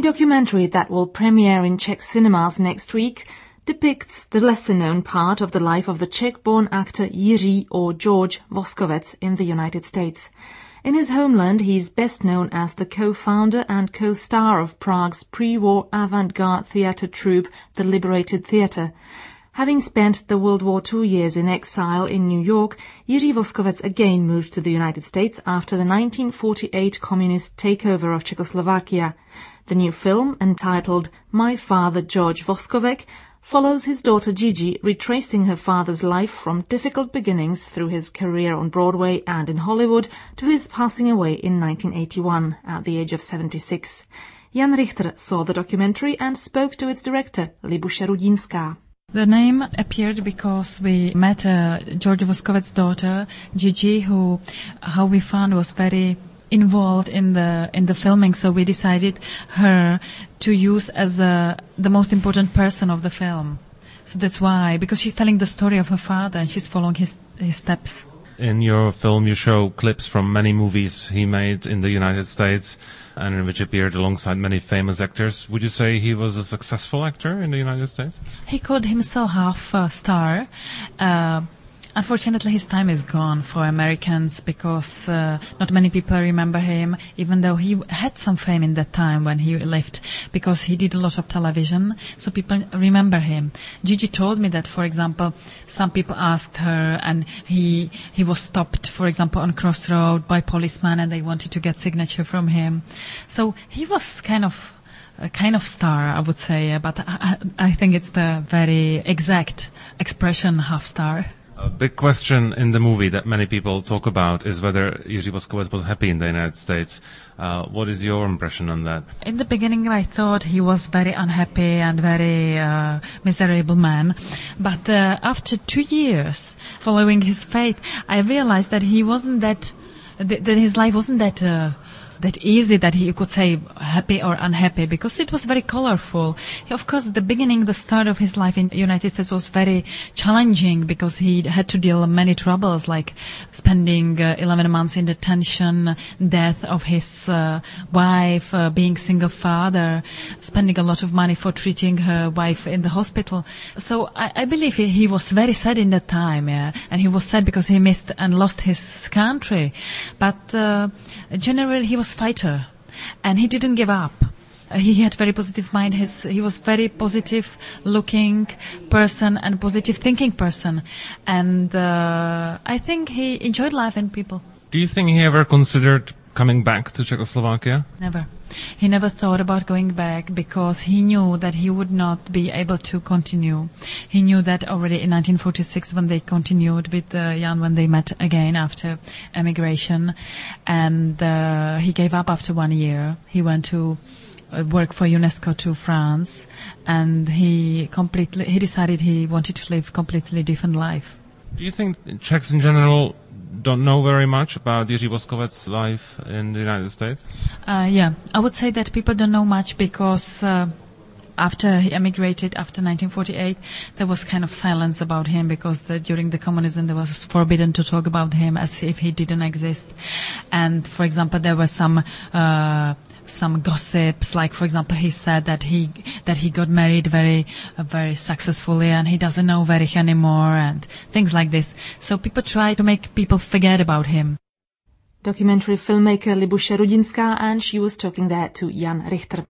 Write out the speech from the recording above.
new documentary that will premiere in Czech cinemas next week depicts the lesser-known part of the life of the Czech-born actor Jiří or George Voskovec in the United States. In his homeland, he is best known as the co-founder and co-star of Prague's pre-war avant-garde theatre troupe, the Liberated Theatre. Having spent the World War II years in exile in New York, Jiří Voskovec again moved to the United States after the 1948 communist takeover of Czechoslovakia. The new film, entitled My Father George Voskovec, follows his daughter Gigi retracing her father's life from difficult beginnings through his career on Broadway and in Hollywood to his passing away in 1981 at the age of 76. Jan Richter saw the documentary and spoke to its director, Libuše Rudínská. The name appeared because we met George Voskovec's daughter, Gigi, who, how we found, was very involved in the filming, so we decided her to use as the most important person of the film. So that's why, because she's telling the story of her father and she's following his steps. In your film, you show clips from many movies he made in the United States and in which appeared alongside many famous actors. Would you say he was a successful actor in the United States? He called himself half a star. Unfortunately, his time is gone for Americans because not many people remember him, even though he had some fame in that time when he lived, because he did a lot of television, so people remember him. Gigi told me that, for example, some people asked her, and he was stopped, for example, on Crossroad by policemen, and they wanted to get signature from him. So he was kind of a kind of star, I would say, but I think it's the very exact expression, half star. A big question in the movie that many people talk about is whether Jiří Voskovec was happy in the United States. What is your impression on that? In the beginning, I thought he was very unhappy and very miserable man. But after 2 years following his faith, I realized that he wasn't that his life wasn't that easy that he could say happy or unhappy, because it was very colorful. Of course, the start of his life in the United States was very challenging because he had to deal with many troubles, like spending 11 months in detention, death of his wife, being single father, spending a lot of money for treating her wife in the hospital. So I believe he was very sad in that time, yeah? And he was sad because he missed and lost his country. But generally he was fighter, and he didn't give up. He had very positive mind. He was very positive looking person and positive thinking person, and I think he enjoyed life and people. Do you think he ever considered coming back to Czechoslovakia? Never. He never thought about going back because he knew that he would not be able to continue. He knew that already in 1946 when they continued with Jan, when they met again after emigration, and he gave up after 1 year. He went to work for UNESCO to France, and he decided he wanted to live completely different life. Do you think Czechs in general don't know very much about Jiří Voskovec's life in the United States? Yeah, I would say that people don't know much because after he emigrated, after 1948, there was kind of silence about him because during the communism there was forbidden to talk about him as if he didn't exist. And, for example, there were some gossips, like, for example, he said that he got married very successfully and he doesn't know Verich anymore and things like this. So people try to make people forget about him. Documentary filmmaker Libuše Rudínská, and she was talking there to Jan Richter.